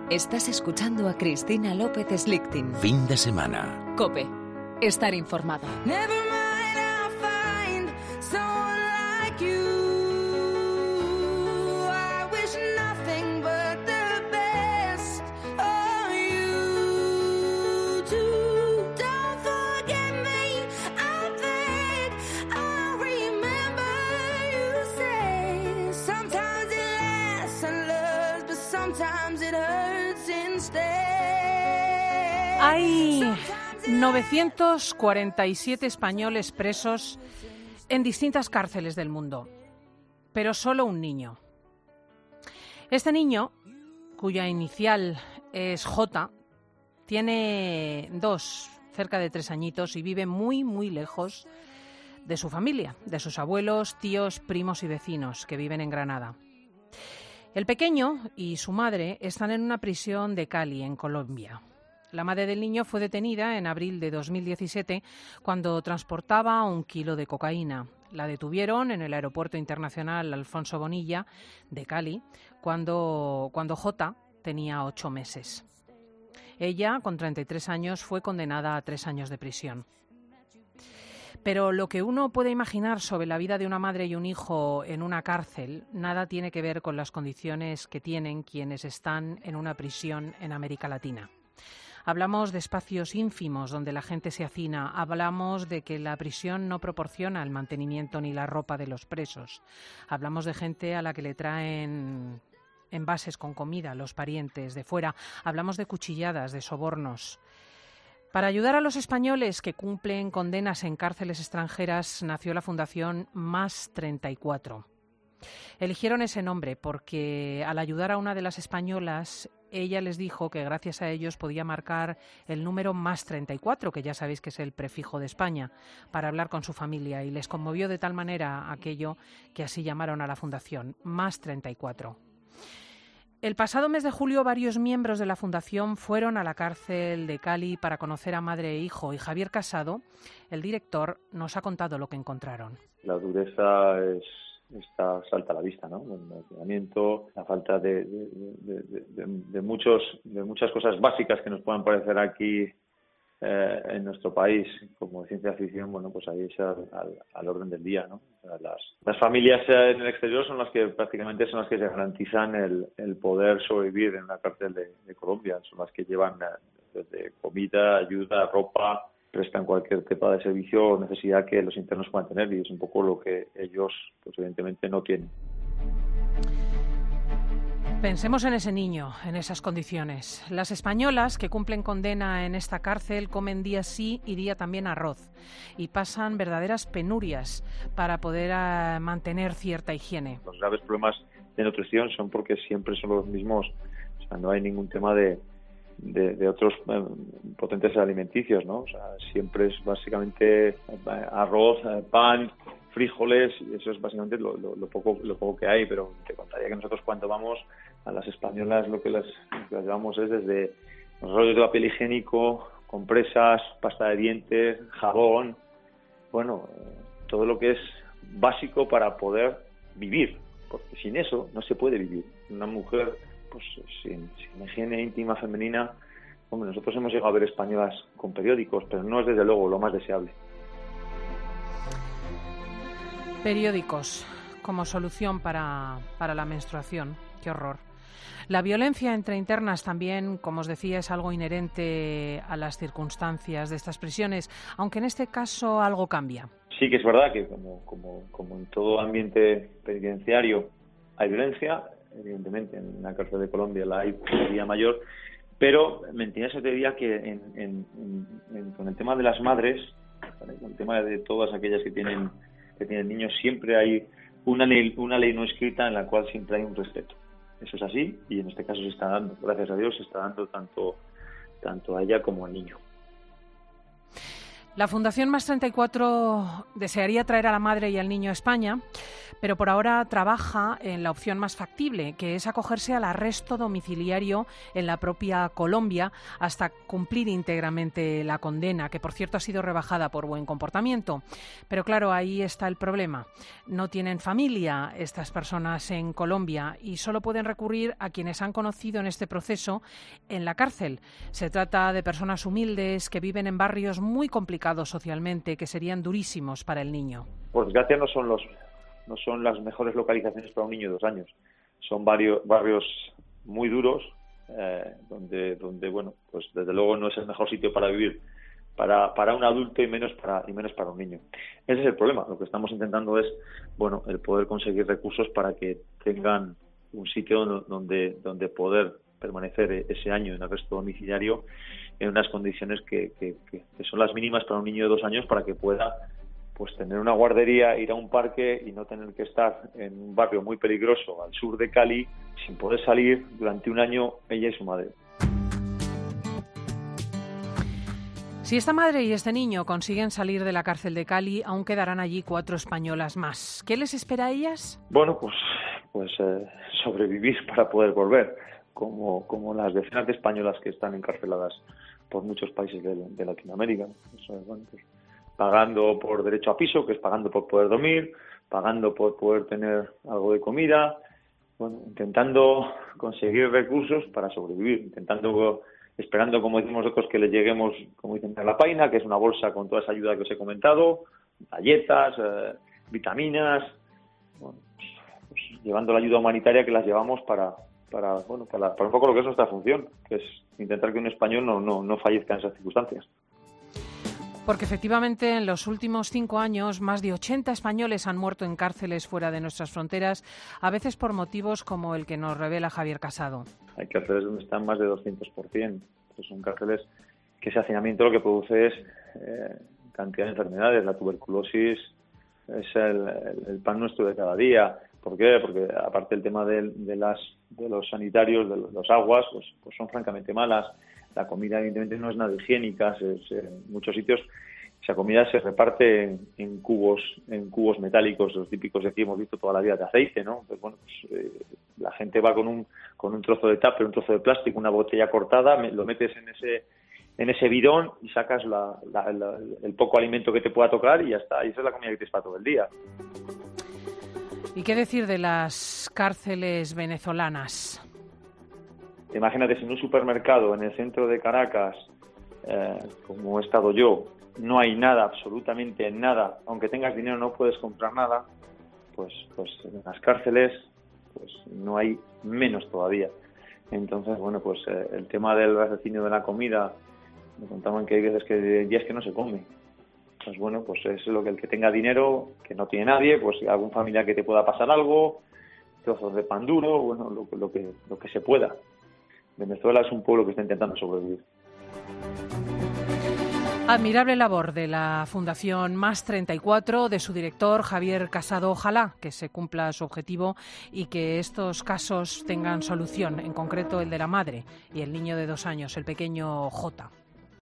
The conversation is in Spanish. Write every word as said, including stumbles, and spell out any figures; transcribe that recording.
Estás escuchando a Cristina López Slichting. Fin de semana. COPE. Estar informado. Hay novecientos cuarenta y siete españoles presos en distintas cárceles del mundo, pero solo un niño. Este niño, cuya inicial es J, tiene dos, cerca de tres añitos y vive muy, muy lejos de su familia, de sus abuelos, tíos, primos y vecinos que viven en Granada. El pequeño y su madre están en una prisión de Cali, en Colombia. La madre del niño fue detenida en abril de dos mil diecisiete cuando transportaba un kilo de cocaína. La detuvieron en el Aeropuerto Internacional Alfonso Bonilla de Cali cuando, cuando J tenía ocho meses. Ella, con treinta y tres años, fue condenada a tres años de prisión. Pero lo que uno puede imaginar sobre la vida de una madre y un hijo en una cárcel nada tiene que ver con las condiciones que tienen quienes están en una prisión en América Latina. Hablamos de espacios ínfimos donde la gente se hacina. Hablamos de que la prisión no proporciona el mantenimiento ni la ropa de los presos. Hablamos de gente a la que le traen envases con comida los parientes de fuera. Hablamos de cuchilladas, de sobornos. Para ayudar a los españoles que cumplen condenas en cárceles extranjeras nació la Fundación Más treinta y cuatro. Eligieron ese nombre porque al ayudar a una de las españolas, ella les dijo que gracias a ellos podía marcar el número más treinta y cuatro, que ya sabéis que es el prefijo de España, para hablar con su familia, y les conmovió de tal manera aquello que así llamaron a la fundación, Más treinta y cuatro. El pasado mes de julio varios miembros de la fundación fueron a la cárcel de Cali para conocer a madre e hijo, y Javier Casado, el director, nos ha contado lo que encontraron. La dureza es está salta a la vista, ¿no? El hacinamiento, la falta de, de, de, de, de, de muchos de muchas cosas básicas que nos puedan parecer aquí eh, en nuestro país como ciencia ficción, bueno, pues ahí es al, al, al orden del día, ¿no? O sea, las, las familias en el exterior son las que prácticamente son las que se garantizan el, el poder sobrevivir en la cárcel de, de Colombia, son las que llevan desde comida, ayuda, ropa, prestan cualquier tipo de servicio o necesidad que los internos puedan tener, y es un poco lo que ellos, pues evidentemente, no tienen. Pensemos en ese niño, en esas condiciones. Las españolas que cumplen condena en esta cárcel comen día sí y día también arroz y pasan verdaderas penurias para poder uh, mantener cierta higiene. Los graves problemas de nutrición son porque siempre son los mismos, o sea, no hay ningún tema de De, de otros eh, potentes alimenticios, ¿no? O sea, siempre es básicamente eh, arroz, eh, pan, frijoles, y eso es básicamente lo, lo, lo poco lo poco que hay, pero te contaría que nosotros cuando vamos a las españolas lo que las, lo que las llevamos es desde los rollos de papel higiénico, compresas, pasta de dientes, jabón, bueno, eh, todo lo que es básico para poder vivir, porque sin eso no se puede vivir. Una mujer pues sin, sin higiene íntima femenina, hombre, nosotros hemos llegado a ver españolas con periódicos, pero no es desde luego lo más deseable. Periódicos como solución para, para la menstruación, qué horror. La violencia entre internas también, como os decía, es algo inherente a las circunstancias de estas prisiones, aunque en este caso algo cambia. Sí que es verdad que como, como, como en todo ambiente penitenciario hay violencia. Evidentemente en la cárcel de Colombia la hay todavía mayor, pero mentira eso te diría que en, en, en, con el tema de las madres, ¿vale? Con el tema de todas aquellas que tienen que tienen niños, siempre hay una ley, una ley no escrita en la cual siempre hay un respeto. Eso es así, y en este caso se está dando, gracias a Dios, se está dando tanto tanto a ella como al niño. La Fundación Más treinta y cuatro desearía traer a la madre y al niño a España, pero por ahora trabaja en la opción más factible, que es acogerse al arresto domiciliario en la propia Colombia hasta cumplir íntegramente la condena, que por cierto ha sido rebajada por buen comportamiento. Pero claro, ahí está el problema. No tienen familia estas personas en Colombia y solo pueden recurrir a quienes han conocido en este proceso en la cárcel. Se trata de personas humildes que viven en barrios muy complicados socialmente, que serían durísimos para el niño. Por desgracia no son los no son las mejores localizaciones para un niño de dos años. Son varios barrios muy duros, eh, donde donde bueno, pues desde luego no es el mejor sitio para vivir para para un adulto y menos para y menos para un niño. Ese es el problema. Lo que estamos intentando es, bueno, el poder conseguir recursos para que tengan un sitio donde donde poder permanecer ese año en arresto domiciliario en unas condiciones que, que, que son las mínimas para un niño de dos años para que pueda pues tener una guardería, ir a un parque y no tener que estar en un barrio muy peligroso al sur de Cali sin poder salir durante un año ella y su madre. Si esta madre y este niño consiguen salir de la cárcel de Cali, aún quedarán allí cuatro españolas más. ¿Qué les espera a ellas? Bueno, pues, pues eh, sobrevivir para poder volver, como, como las decenas de españolas que están encarceladas por muchos países de, de Latinoamérica. Eso es, bueno, pues, pagando por derecho a piso, que es pagando por poder dormir, pagando por poder tener algo de comida, bueno, intentando conseguir recursos para sobrevivir, intentando, esperando, como decimos nosotros, que le lleguemos, como dicen, a la paina, que es una bolsa con toda esa ayuda que os he comentado, galletas, eh, vitaminas, bueno, pues, llevando la ayuda humanitaria que las llevamos para, para, bueno, para, para un poco lo que es nuestra función, que es intentar que un español no, no, no fallezca en esas circunstancias. Porque efectivamente en los últimos cinco años más de ochenta españoles han muerto en cárceles fuera de nuestras fronteras, a veces por motivos como el que nos revela Javier Casado. Hay cárceles donde están más de doscientos por ciento. Entonces son cárceles que ese hacinamiento lo que produce es eh, cantidad de enfermedades. La tuberculosis es el, el, el pan nuestro de cada día. ¿Por qué? Porque aparte el tema de, de, las, de los sanitarios, de los, los aguas, pues, pues son francamente malas. La comida evidentemente no es nada higiénica, se, se, en muchos sitios esa comida se reparte en, en cubos en cubos metálicos, los típicos de aquí hemos visto toda la vida de aceite, ¿no? Pues bueno, pues, eh, la gente va con un con un trozo de tupper, un trozo de plástico, una botella cortada, me, lo metes en ese en ese bidón y sacas la, la, la, el poco alimento que te pueda tocar y ya está, y esa es la comida que tienes para todo el día. ¿Y qué decir de las cárceles venezolanas? Imagínate, si en un supermercado en el centro de Caracas, eh, como he estado yo, no hay nada, absolutamente nada, aunque tengas dinero no puedes comprar nada, pues, pues en las cárceles pues no hay menos todavía. Entonces, bueno, pues eh, el tema del raciocinio de la comida, me contaban que hay veces que hay días que no se come. Pues bueno, pues es lo que el que tenga dinero, que no tiene nadie, pues algún familiar que te pueda pasar algo, trozos de pan duro, bueno, lo, lo que lo que se pueda. Venezuela es un pueblo que está intentando sobrevivir. Admirable labor de la Fundación Más treinta y cuatro, de su director Javier Casado. Ojalá que se cumpla su objetivo y que estos casos tengan solución, en concreto el de la madre y el niño de dos años, el pequeño Jota.